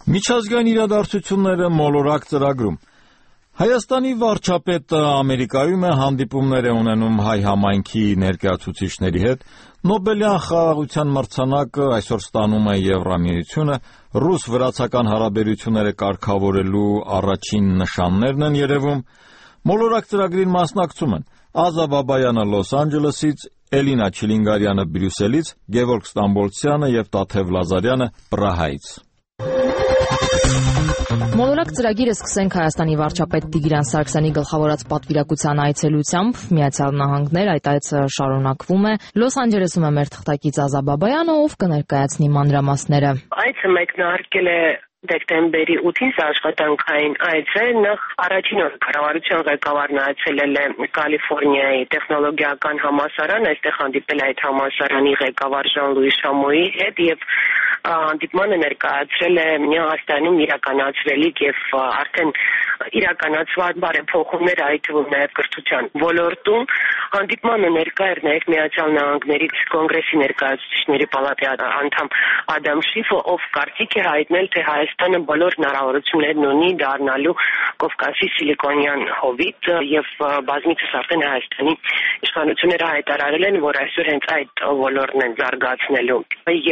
Միջազգային իրադարձությունները մոլորակ ծրագրում։ Հայաստանի վարչապետը Ամերիկայում է հանդիպումներ է ունենում հայ համայնքի ներկայացուցիչների հետ։ Նոբելյան խաղաղության մրցանակը այսօր ստանում է Եվրամիությունը, ռուս-վրացական հարաբերությունները կարգավորելու առաջին նշաններն են երևում։ Մոլորակ ծրագրին մասնակցում են Ազա Բաբայանը Լոս Անջելեսից, Էլինա Չիլինգարյանը Բրյուսելից, Գևորգ Ստամբոլցյանը եւ Տաթև Լազարյանը Պրահայից։ Մոլորակ ծրագիրը սկսենք Հայաստանի վարչապետ Տիգրան Սարգսյանի գլխավորած պատվիրակության այցելությամբ Միացյալ Նահանգներ, այդ այցը շարունակվում է։ Լոս Անջելեսում է մեր թղթակից Ազա Բաբայանը, ով կներկայացնի մանրամասները։ Այցը մեկնարկել է դեկտեմբերի 8-ին աշխատանքային այց է, նախ առաջին օր կառավարության ղեկավարն այցելել է Կալիֆոռնիայի տեխնոլոգիական համալսարան, այստեղ հանդիպել է այդ համալսարանի ղեկավար Ժան-Լուի Շամոյի հետ եւ հանդիպմանը ներկայացրել է Հայաստանում իրականացվելիք եւ արդեն իրականացված բարեփոխումներ, այդ թվում նաեւ կրթության ոլորտում։ Հանդիպմանը ներկա էր նաեւ Միացյալ Նահանգներից Կոնգրեսի ներկայացուցիչների պալատի անդամ Ադամ Շիֆը, ով կարծիք է հայտնել, թե Հայաստանը բոլոր հնարավորություններն ունի դառնալու Կովկասի սիլիկոնյան հովիտ եւ բազմիցս արդեն Հայաստանի իշխանությունները հայտարարել են, որ այսօր հենց այդ ոլորտն են զարգացնելու։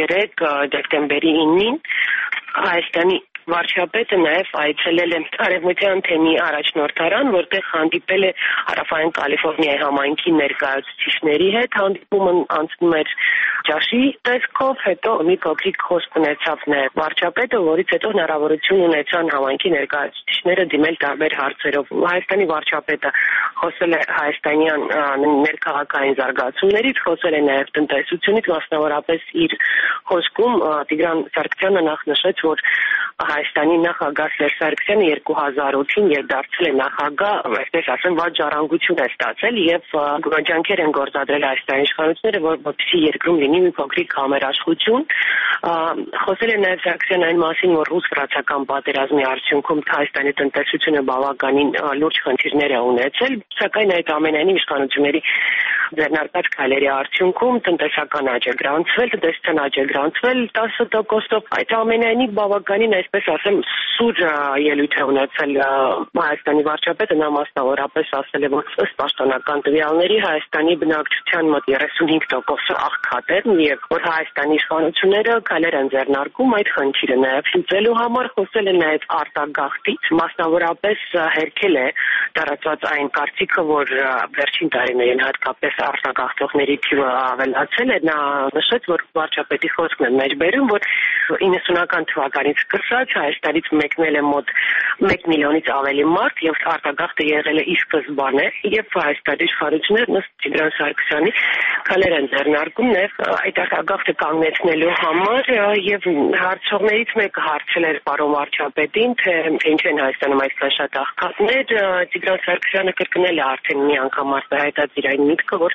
3 դեկտեմբերի 9-ին Հայաստանի վարչապետը նաև այցելել է Արևմտյան թեմի առաջնորդարան, որտեղ հանդիպել է Հարավային Կալիֆոռնիայի համայնքի ներկայացուցիչների հետ։ Հանդիպումը անցնում էր ճաշի տեսքով, հետո մի փոքրիկ խոսք ունեցավ նաև վարչապետը, որից հետո հնարավորություն ունեցան համայնքի ներկայացուցիչները դիմել տարբեր հարցերով։ Հայաստանի վարչապետը խոսել է հայաստանյան ներքաղաքային զարգացումներից, խոսել է նաև տնտեսությունից, մասնավորապես իր խոսքում Տիգրան Սարգսյանը նախ նշեց, որ Հայաստանի նախագահ Սերժ Սարգսյանը 2008-ին երբ դարձել է նախագահ, այսպես ասեմ, վատ ժառանգություն է ստացել եւ ջանքեր են գործադրել Հայաստանի իշխանությունները, որպեսզի երկրում լինի մի փոքրիկ համերաշխություն։ Խոսել է նաեւ Սարգսյանը այն մասին, որ ռուս-վրացական պատերազմի արդյունքում Հայաստանի տնտեսությունը բավականին լուրջ խնդիրներ է ունեցել, սակայն այդ ամենայնիվ իշխանությունների ձեռնարկած քայլերի արդյունքում տնտեսական աճ է գրանցվել, տնտեսության աճ է գրանցվել 10%-ով։ Այդ ամենայնիվ բավականին, այսպես ասեմ, սուր ելույթ է ունեցել Հայաստանի վարչապետը, նա մասնավորապես ասել է, որ ըստ պաշտոնական տվյալների Հայաստանի բնակչության մոտ 35% աղքատ է եւ որ Հայաստանի իշխանությունները քայլեր են ձեռնարկում այդ խնդիրը նաեւ լուծելու համար։ Խոսել է նաեւ արտագաղթից, մասնավորապես հերքել է տարածված այն կարծիքը, որ վերջին տարիներին հատկապես արտագաղթողների թիվը ավելացել է։ Նա նշեց, որ վարչապետի խոսքն է մեջբերում, որ 90-ական թվականից սկսած Հայաստանից մեկնել է մոտ 1 միլիոնից ավելի մարդ եւ արտագաղթը եղել է ի սկզբանե եւ Հայաստանի իշխանություններն ըստ Տիգրան Սարգսյանի քայլեր են ձեռնարկում նաեւ այդ արտագաղթը կանգնեցնելու համար եւ հարցողներից մեկը հարցել էր պարոն վարչապետին, թե ինչ են Հայաստանում այսպես շատ աղքատներ։ Տիգրան Սարգսյանը կրկնել է արդեն մի անգամ արտահայտած իր այն միտքը, որ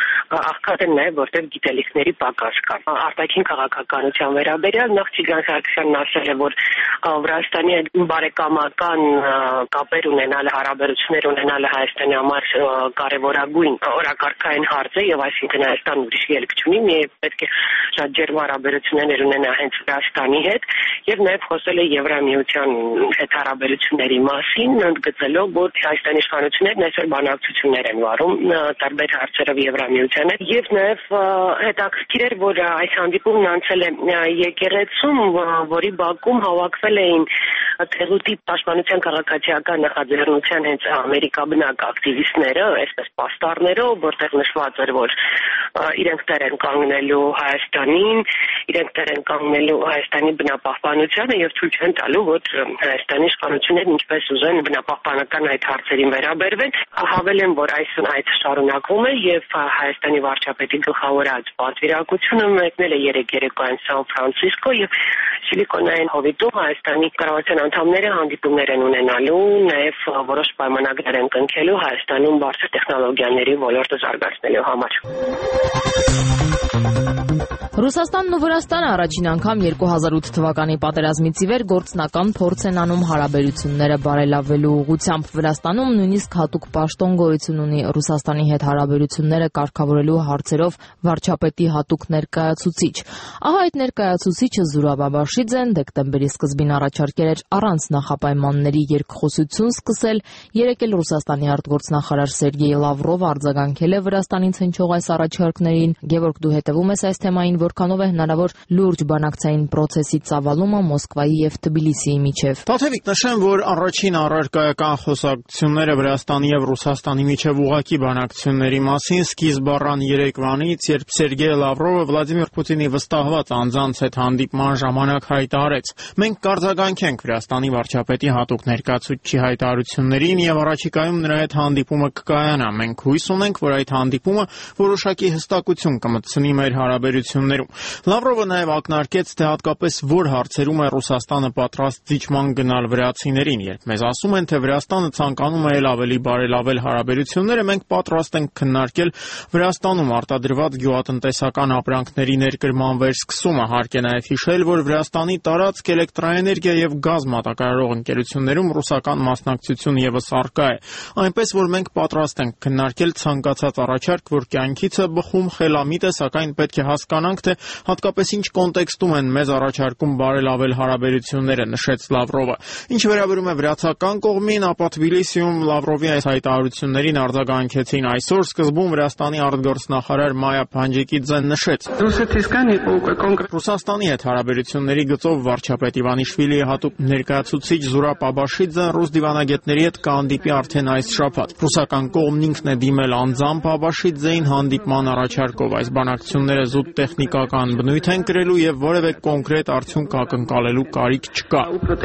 աղքատ են նաեւ որտեղ գիտելիքների պակաս կա։ Արտաքին քաղաքականության վերաբերյալ նախ Տիգրան Սարգսյանն ասել է, որ Վրաստանի հետ բարեկամական կապեր ունենալը, հարաբերություններ ունենալը Հայաստանի համար կարևորագույն օրակարգային հարց է եւ այսինքն Հայաստան ուրիշ ելք չունի, միայն պետք է շատ ջերմ հարաբերություններ ունենա հենց Վրաստանի հետ եւ նաեւ խոսել է Եվրամիության հետ հարաբերությունների մասին, ընդգծելով, որ Հայաստանի իշխանություններն այսօր բանակցություններ են վարում տարբեր հարցերով Եվրամիության հետ եւ նաեւ հետաքրքիր էր, որ այս հանդիպումն անցել է եկեղեցում, որի բակում հավաքվել էին Թեղուտի պաշտպանության քաղաքացիական նախաձեռնության հենց ամերիկաբնակ ակտիվիստները, այսպես պաստառներով, որտեղ նշված էր, որ իրենք տեր են կանգնելու Հայաստանին, իրենք տեր են կանգնելու Հայաստանի բնապահպանությանը եւ ցույց են տալու, որ Հայաստանի իշխանություններն ինչպես ուզեն բնապահպանական այդ հարցերին վերաբերվեն։ Հավելեմ, որ այսօր այդ շարունակվում է եւ Հայաստանի վարչապետի գլխավորած պատվիրակությունը մեկնել է 3 երեկոյան Սան Ֆրանցիսկո եւ Սիլիկոնային հովիտում Հայաստանի կառավարության անդամները հանդիպումներ են ունենալու, նաեւ որոշ պայմանագրեր են կնքելու Հայաստանում բարձր տեխնոլոգիաների ոլորտը զարգացնելու համար։ Ռուսաստանն ու Վրաստանը առաջին անգամ 2008 թվականի պատերազմից ի վեր գործնական փորձ են անում հարաբերությունները բարելավելու ուղղությամբ։ Վրաստանում նույնիսկ հատուկ պաշտոն գոյություն ունի Ռուսաստանի հետ հարաբերությունները կարգավորելու հարցերով վարչապետի հատուկ ներկայացուցիչ։ Ահա այդ ներկայացուցիչը Զուրաբ Աբաշիձեն դեկտեմբերի սկզբին առաջարկել էր առանց նախապայմանների երկխոսություն սկսել։ Երեկ էլ Ռուսաստանի արտգործնախարար Սերգեյ Լավրովը արձագանքել է Վրաստանից հնչող այս առաջարկներին։ Գևորգ, դու հետևում ես այս թեմային, որքանով է հնարավոր լուրջ բանակցային process-ի ծավալումը Մոսկվայի եւ Թբիլիսիի միջև։ Տաթևիկ, նշեմ, որ առաջին առարկայական խոսակցությունները Վրաստանի եւ Ռուսաստանի միջև ուղղակի բանակցությունների մասին սկիզբ առան երեկվանից, երբ Սերգեյ Լավրովը Վլադիմիր Պուտինի վստահված անձանց հետ հանդիպման ժամանակ հայտարարեց. «Մենք կարձագանքենք Վրաստանի վարչապետի հատուկ ներկայացուցչի հայտարարություններին եւ առաջիկայում նրա հետ հանդիպումը կկայանա։ Մենք հույս ունենք, որ այդ հանդիպումը որոշակի հստակություն կմտցնի մեր հարաբերություններում»։ Լավրովը նաև ակնարկեց, թե հատկապես որ հարցերում է Ռուսաստանը պատրաստ զիջման գնալ վրացիներին։ Երբ մեզ ասում են, թե Վրաստանը ցանկանում է ել ավելի բարելավել հարաբերությունները, մենք պատրաստ ենք քննարկել Վրաստանում արտադրված գյուղատնտեսական ապրանքների ներկրման վերսկսումը։ Հարկ է նաև հիշել, որ Վրաստանի տարածք էլեկտրաէներգիա եւ գազ մատակարարող ընկերություններում ռուսական մասնակցություն եւս առկա է։ Այնպես որ մենք պատրաստ ենք քննարկել ցանկացած առաջարկ, որ կյանքից է բխում, խելամիտ է, սակայն պետք է հասկանանք, թե հատկապես ինչ կոնտեքստում են մեզ առաջարկում բարելավել հարաբերությունները, նշեց Լավրովը։ Ինչ վերաբերում է վրացական կողմին, ապա Թբիլիսիում Լավրովի այս հայտարարություններին արձագանքեցին այսօր։ Սկզբում Վրաստանի արտգործնախարար Մայա Փանջիկիձեն նշեց. Ռուսաստանի հետ հարաբերությունների գծով վարչապետ Իվանիշվիլիի հատուկ ներկայացուցիչ Զուրաբ Աբաշիձեն ռուս դիվանագետների հետ կհանդիպի արդեն այս շաբաթ։ Ռուսական կողմն ինքն է դիմել անձամբ Աբաշիձեին հանդիպման առաջարկով։ Այս բանակցությունները զուտ տեխնիկական բնույթ են կրելու եւ որևէ կոնկրետ արդյունք ակնկալելու կարիք չկա։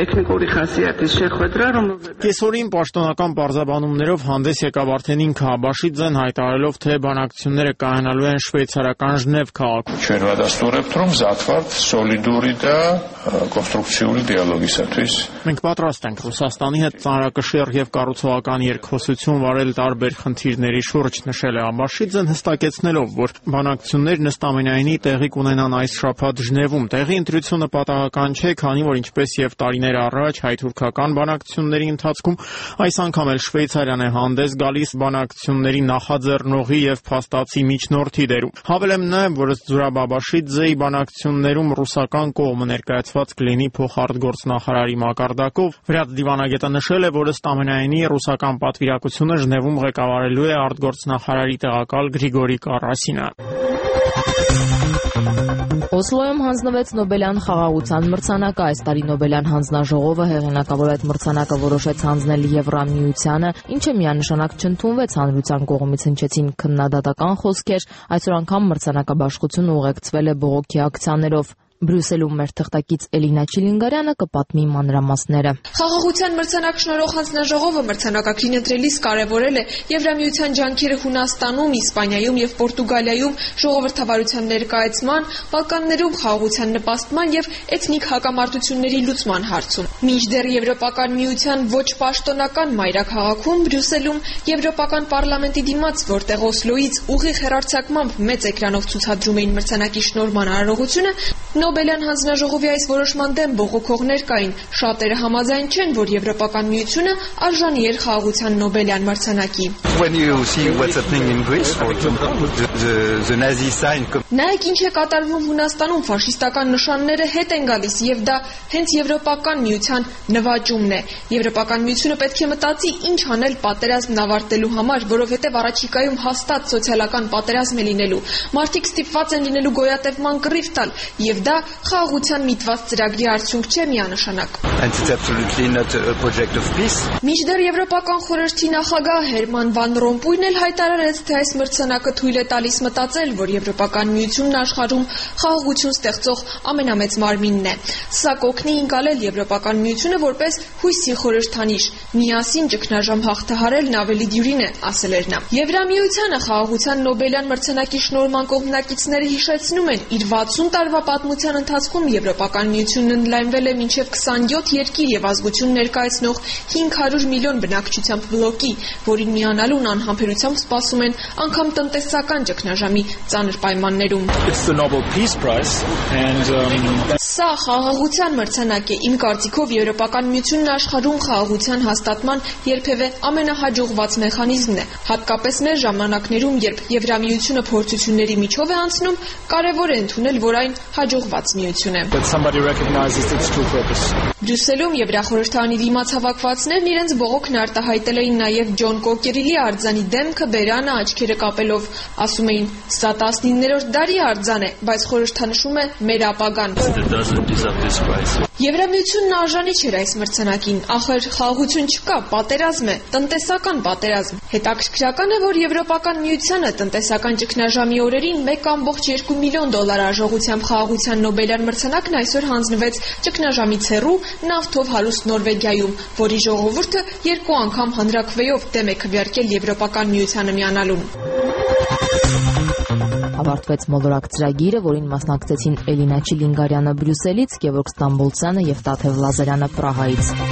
Կեսօրին պաշտոնական պարզաբանումներով հանդես եկավ արդեն ինքը Աբաշիձեն, հայտարարելով, թե բանակցությունները կայանալու են շվեյցարական Ժնև քաղաքում։ Մենք պատրաստ ենք Ռուսաստանի հետ ծանրակշիռ եւ կառուցողական երկխոսություն վարել տարբեր խնդիրների շուրջ, նշել է Աբաշիձեն, հստակեցնելով, որ բանակցություններն ըստ ամենայնի տեղի կունենան այս շաբաթ Ժնևում։ Տեղի ընտրությունը պատահական չէ, քանի որ ինչպես եւ տարիներ առաջ հայ-թուրքական բանակցությունների ընթացքում այս անգամ էլ Շվեյցարիան է հանդես գալիս բանակցությունների նախաձեռնողի եւ փաստացի միջնորդի դերում։ Հավելեմ նաեւ, որ ըստ Զուրաբ Աբաշիձեի բանակցություններում ռուսական կողմը ներկայացված կլինի փոխարտգործնախարարի մակարդակով։ Վրաց դիվանագետը նշել է, որ ըստ ամենայնի ռուսական պատվիրակությունը Ժնևում ղեկավարելու է արտգործնախարարի տեղակալ Գրիգորի Կարասինը։ Օսլոյում հանձնվեց Նոբելյան խաղաղության մրցանակը։ Այս տարի Նոբելյան հանձնաժողովը հեղինակավոր այդ մրցանակը որոշեց հանձնել Եվրամիությանը, ինչը միանշանակ չընդունվեց, հանրության կողմից հնչեցին քննադատական խոսքեր։ Այսօր անգամ մրցանակաբաշխությունը ուղեկցվել է բողոքի ակցիաներով։ Բրյուսելում մեր թղթակից Էլինա Չիլինգարյանը կպատմի մանրամասները։ Խաղաղության մրցանակ շնորհող հանձնաժողովը մրցանակակին ընտրելիս կարևորել է Եվրամիության ջանքերը Հունաստանում, Իսպանիայում եւ Պորտուգալիայում ժողովրդավարության ներկայացման, Բալկաններում խաղաղության նպաստման եւ էթնիկ հակամարտությունների լուծման հարցում։ Մինչդեռ Եվրոպական միության ոչ պաշտոնական մայրաքաղաքում Բրյուսելում Եվրոպական պարլամենտի դիմաց, որտեղ Օսլոյից ուղիղ հեռարձակմամբ մեծ էկրանով ցուցադրում էին մրցանակի շնորհման արարողությունը, Նոբելյան հանձնաժողովի այս որոշման դեմ բողոքողներ կային։ Շատերը համաձայն չեն, որ Եվրոպական միությունը արժանի էր խաղաղության Նոբելյան մրցանակի։ Նայեք ինչ է կատարվում Հունաստանում, ֆաշիստական նշանները հետ են գալիս եւ դա հենց Եվրոպական միության նվաճումն է։ Եվրոպական միությունը պետք է մտածի ինչ անել պատերազմն ավարտելու համար, որովհետեւ առաջիկայում հաստատ սոցիալական պատերազմ է լինելու։ Մարդիկ ստիպված են լինելու գոյատևման կռիվ տալ եւ դա խաղաղության միտված ծրագրի արդյունք չէ միանշանակ։ Մինչդեռ Եվրոպական խորհրդի նախագահ Հերման Վան Ռոմպույն էլ հայտարարեց, թե այս մրցանակը թույլ է տալիս մտածել, որ Եվրոպական միությունն աշխարհում խաղաղություն ստեղծող ամենամեծ մարմինն է։ Սա կօգնի ընկալել Եվրոպական միությունը որպես հույսի խորհրդանիշ։ Միասին ճգնաժամ հաղթահարելն ավելի դյուրին է, ասել էր նա։ Եվրամիությանը խաղաղության Նոբելյան մրցանակի շնորհման կողմնակիցները հիշեցնում են իր 60 տարվա պատմության խաղաղության ընթացքում Եվրոպական միությունն ընդլայնվել է մինչև 27 երկիր եւ ազգություն ներկայացնող 500 միլիոն բնակչությամբ բլոկի, որին միանալուն անհամբերությամբ սպասում են անգամ տնտեսական ճգնաժամի ծանր պայմաններում։ Սա խաղաղության մրցանակ է։ Իմ կարծիքով Եվրոպական միությունն աշխարհում խաղաղության հաստատման երբևէ ամենահաջողված մեխանիզմն է։ Հատկապես մեր ժամանակներում, երբ Եվրամիությունը փորձությունների միջով է անցնում, կարևոր է ընդունել, որ այն հաջողված միություն է։ Բրյուսելում Եվրախորհրդանի դիմացավակվածներն իրենց բողոքն արտահայտել էին նաև Ջոն Կոկերիլի արձանի դեմքը բերանը աչքերը կապելով, ասում էին՝ սա 19-րդ դարի արձան է, բայց խորհրդանշում է մեր ապագան։ Եվրամիությունն արժանի չէր այս մրցանակին, ախր խաղաղություն չկա, պատերազմ է, տնտեսական պատերազմ։ Հետաքրքրական է, որ Եվրոպական միությանը տնտեսական ճգնաժամի օրերին 1.2 միլիոն դոլար արժողությամբ խաղաղության Նոբելյան մրցանակն այսօր հանձնվեց ճգնաժամից հեռու նավթով հարուստ Նորվեգիայում, որի ժողովուրդը 2 անգամ հանրաքվեով դեմ է քվեարկել Եվրոպական միությանը միանալուն։ Ավարտվեց մոլորակ ծրագիրը, որին մասնակցեցին Էլինա Չիլինգարյանը Բրյուսելից, Գևորգ Ստամբոլցյանը եւ Տաթև Լազարյանը Պրահայից։